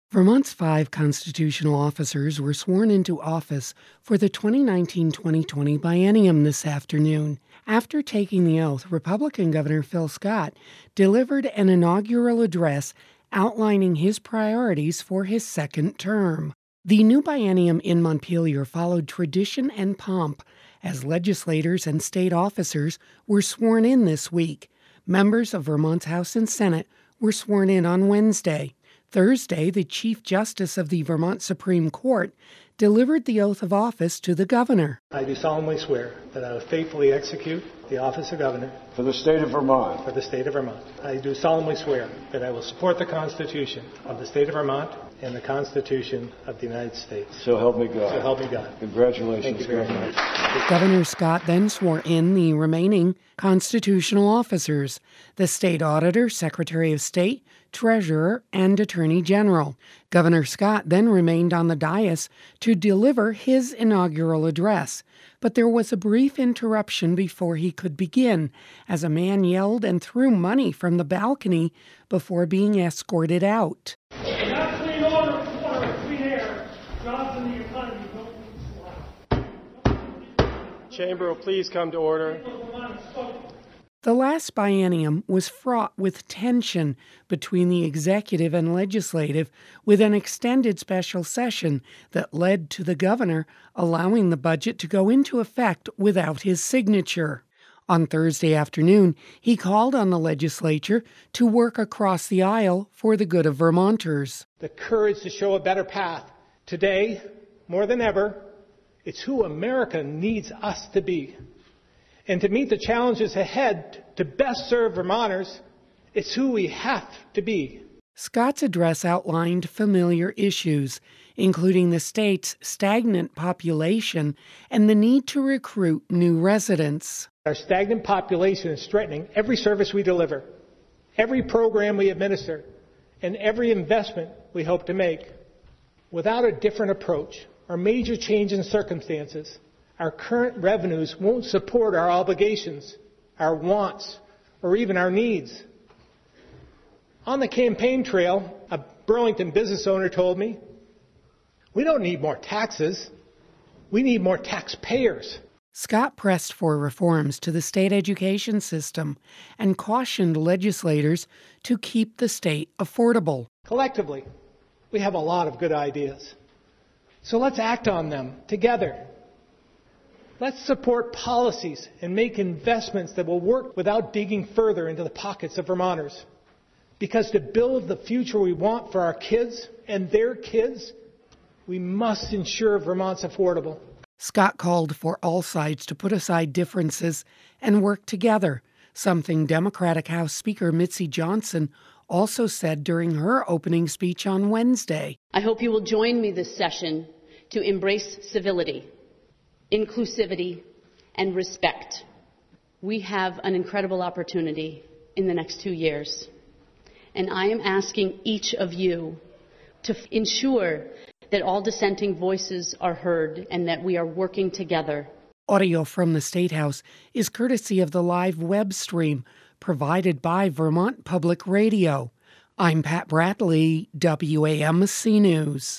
Vermont's 5 constitutional officers were sworn into office for the 2019-2020 biennium this afternoon. After taking the oath, Republican Governor Phil Scott delivered an inaugural address outlining his priorities for his second term. The new biennium in Montpelier followed tradition and pomp as legislators and state officers were sworn in this week. Members of Vermont's House and Senate were sworn in on Wednesday. Thursday, the Chief Justice of the Vermont Supreme Court delivered the oath of office to the governor. I do solemnly swear that I will faithfully execute the office of governor for the state of Vermont. For the state of Vermont. I do solemnly swear that I will support the Constitution of the state of Vermont and the Constitution of the United States. So help me God. So help me God. Congratulations, Thank you very Governor. much. Governor Scott then swore in the remaining constitutional officers: the state auditor, secretary of state, treasurer, and attorney general. Governor Scott then remained on the dais to deliver his inaugural address, but there was a brief interruption before he could begin, as a man yelled and threw money from the balcony before being escorted out. Without clean water, clean air, jobs in the economy don't need to slide. Chamber will please come to order. The last biennium was fraught with tension between the executive and legislative, with an extended special session that led to the governor allowing the budget to go into effect without his signature. On Thursday afternoon, he called on the legislature to work across the aisle for the good of Vermonters. The courage to show a better path. Today, more than ever, it's who America needs us to be. And to meet the challenges ahead to best serve Vermonters, it's who we have to be. Scott's address outlined familiar issues, including the state's stagnant population and the need to recruit new residents. Our stagnant population is threatening every service we deliver, every program we administer, and every investment we hope to make. Without a different approach or major change in circumstances, our current revenues won't support our obligations, our wants, or even our needs. On the campaign trail, a Burlington business owner told me, "We don't need more taxes. We need more taxpayers." Scott pressed for reforms to the state education system and cautioned legislators to keep the state affordable. Collectively, we have a lot of good ideas. So let's act on them together. Let's support policies and make investments that will work without digging further into the pockets of Vermonters. Because to build the future we want for our kids and their kids, we must ensure Vermont's affordable. Scott called for all sides to put aside differences and work together, something Democratic House Speaker Mitzi Johnson also said during her opening speech on Wednesday. I hope you will join me this session to embrace civility, inclusivity, and respect. We have an incredible opportunity in the next 2 years, and I am asking each of you to ensure that all dissenting voices are heard and that we are working together. Audio from the State House is courtesy of the live web stream provided by Vermont Public Radio. I'm Pat Bradley, WAMC News.